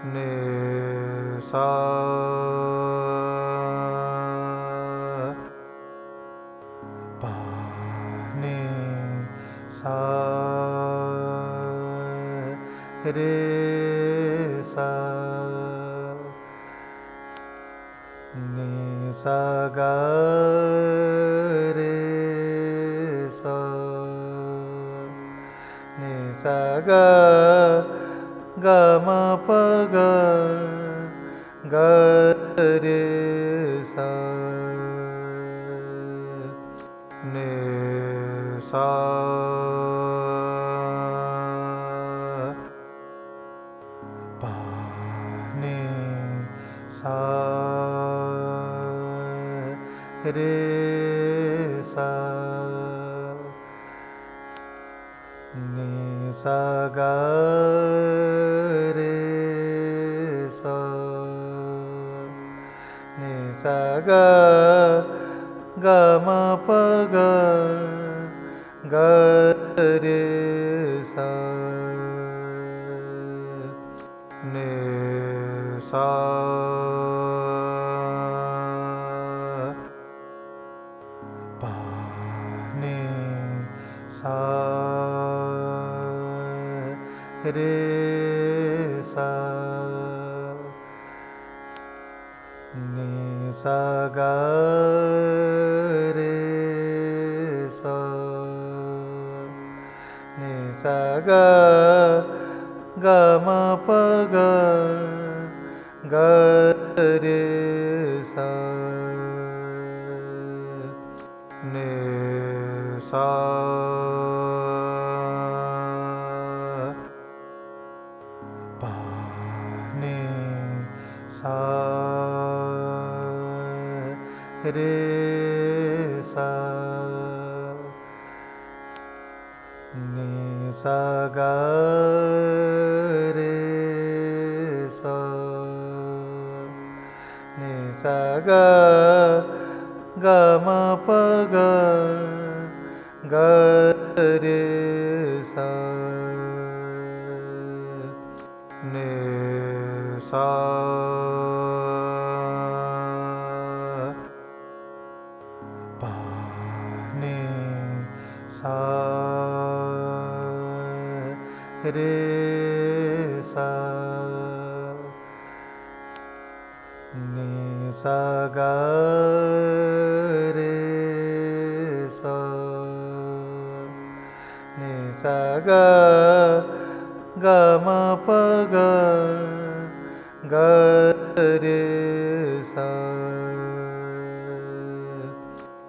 नि सा पा नि सा रे सा नि सा गा रे सा नि सा गा गा मा प गा गा रे सा नि सा पा नि सा रे सा नि सा गा रे सा नि सा गा गा मा प गा गा रे सा नि सा पा नि सा रे सा नि सा गा रे सा नि सा गा गा मा प गा गा रे सा नि सा पा नि सा रे सा नि सा गा रे सा नि सा गा गा मा प गा गा रे सा नि सा पा नि सा रे सा नि सा गा रे सा नि सा गा गा मा प गा गा रे सा